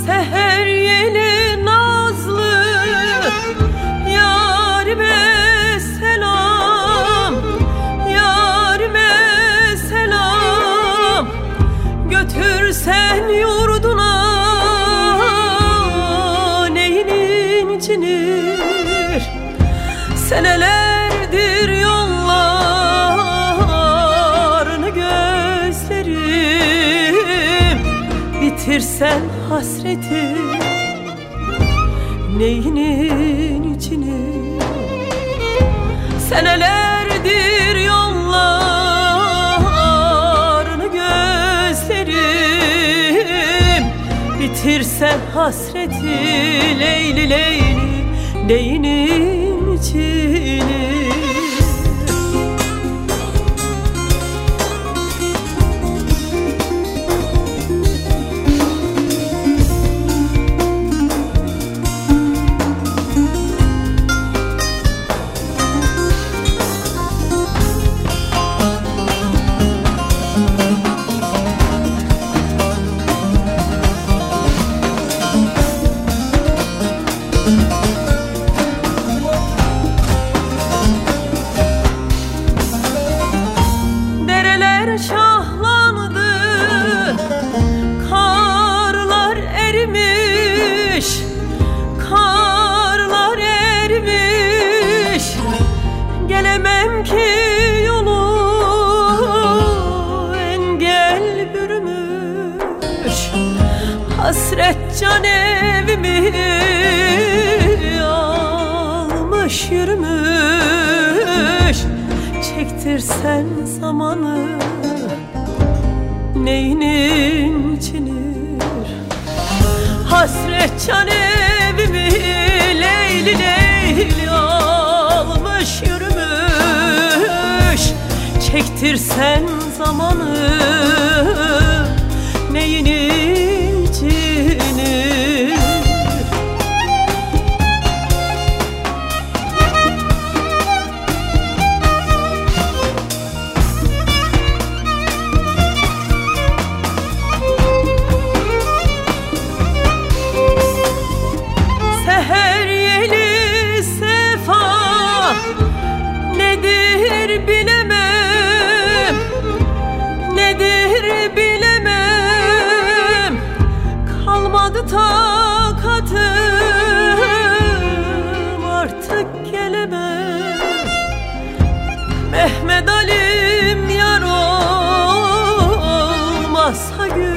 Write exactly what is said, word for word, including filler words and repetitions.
Seher yeli nazlı yarime selam, yarime selam. Götürsen yurduna neyin incinir? Senelerdir yollarını gözlerim. Bitirsen hasreti neyinin içini? Senelerdir yollarını gözlerim. Bitirsen hasreti Leyli Leyli neyinin içini? Dereler şahlandı, karlar erimiş, karlar erimiş. Gelemem ki yolu engel bürümüş. Hasret can evimi almış yürümüş. Çektirsen zamanı neyinin içinir? Hasret can evimi Leyli Leyli almış yürümüş. Çektirsen zamanı neyinin içinir? Seher yeli sefa nedir bilemem, nedir bilemem. Kalmadı takatım, artık gelemem. Mehmet Ali'm yar olmazsa gül